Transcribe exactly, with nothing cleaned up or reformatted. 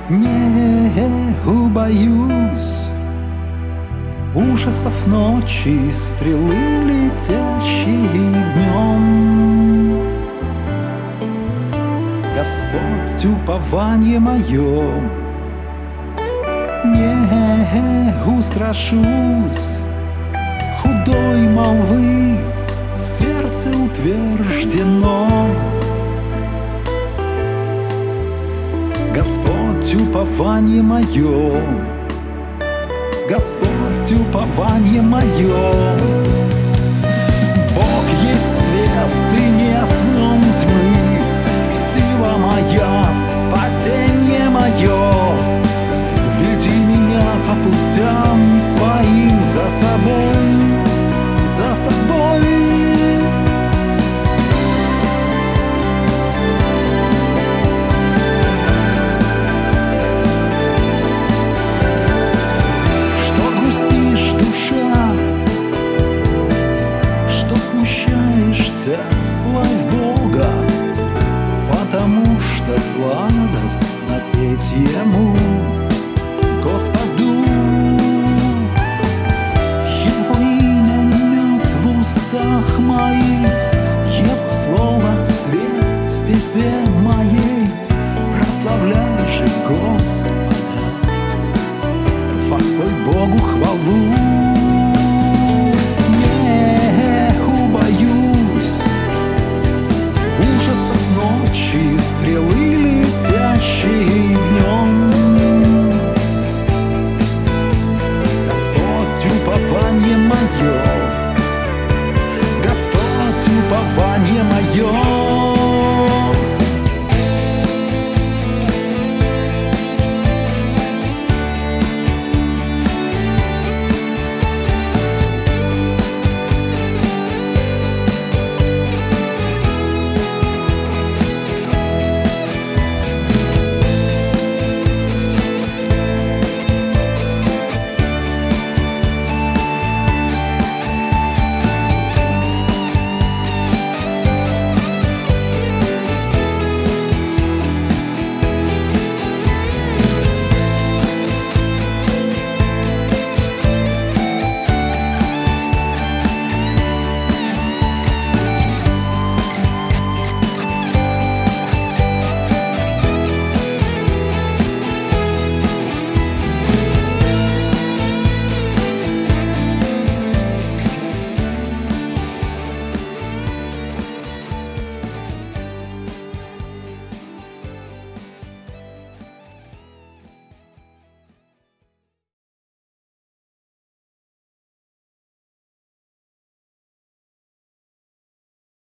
Не убоюсь ужасов ночи, стрелы, летящие днем. Господь, упование мое, не устрашусь худой молвы, сердце утверждено. Господь, упование мое, Господь, упование мое. Бог есть свет, и нет в нем тьмы, сила моя, спасение мое. Веди меня по путям своим за собой, за собой. Славь Бога, потому что сладостно петь Ему, Господу. Его имя мед в устах моих, Его слово свет в стезе моей. Прославляй же Господа, воспой Богу хвалу.